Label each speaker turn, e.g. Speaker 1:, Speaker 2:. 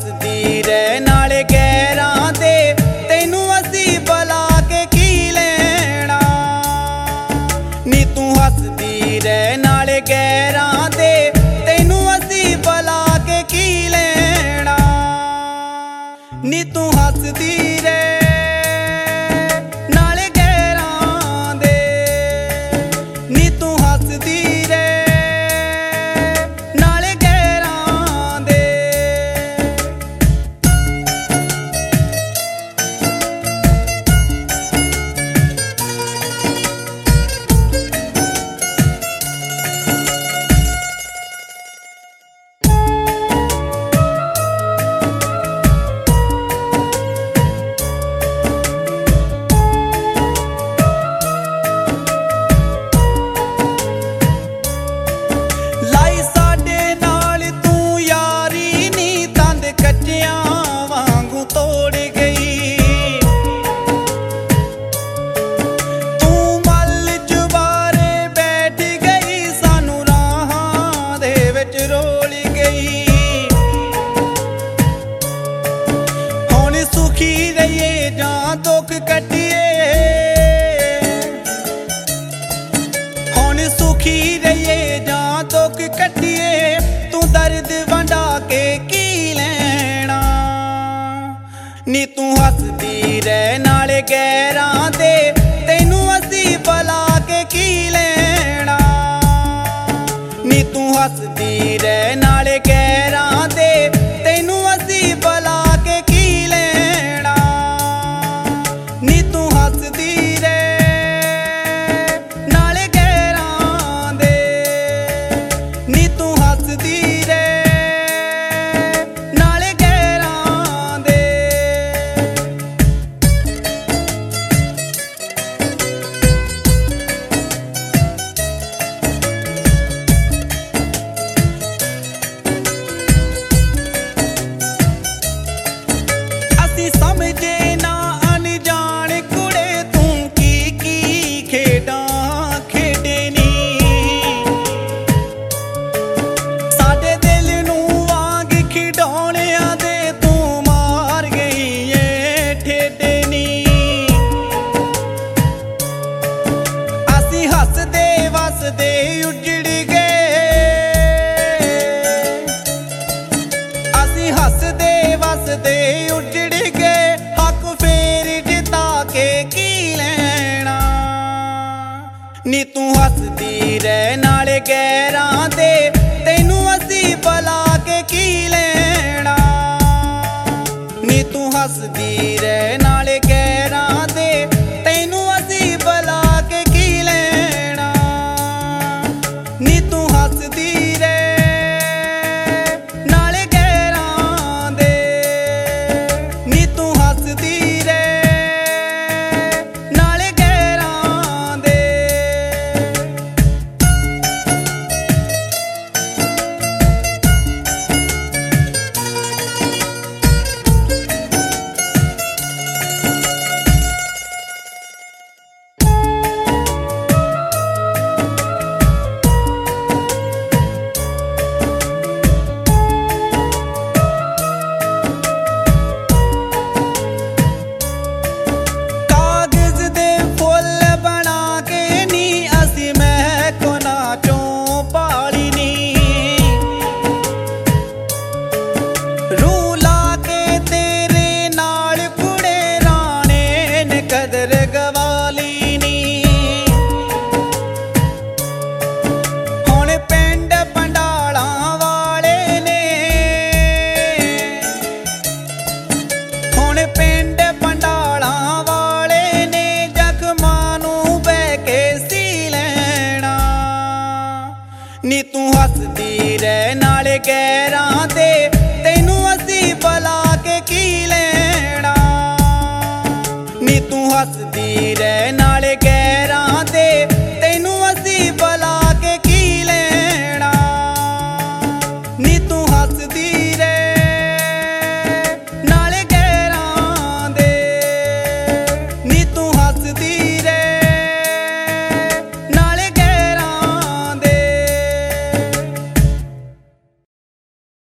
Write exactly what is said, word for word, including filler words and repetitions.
Speaker 1: हसदी रह नाले गैरां दे तैनू असी बला के की लेना। नी तू हसदी रह नाले गैरां दे तैनू असी बला के की लेना। नी तू हसदी रह नाले गैरां दे, नी तू हसदी रह दुख कटिए हुण सुखी रहिए जां दुख कटिए तू दर्द वंडा के की लेना। नी तू हसदी रह नाले गैरां दे तैनू असी बला के की लेना। नी तू हसदी रह नाले गैरां दे तैनू असी बला के की लेना। नी तू हसदी रह नाले गैरां दे, नी तू हसदी रह नाले गैरां दे। असी समझे ना हसदे वसदे उजड़ गए, असी हसदे वसदे उजड़ गए हक फेर जिता के की लेना। नी तू हसदी रह नाले गैरां दे तैनू असी बला के की लेना। नी तू हसदी रह नाले गैरां दे तैनू असी बला के की लेना। नी तू हसदी रह नाले गैरां दे, नी तू हसदी रह नाले गैरां दे। नी तू हसदी रह नाले गैरां दे तैनू असी बला के की लेना। नी तू हसदी रह नाले गैरां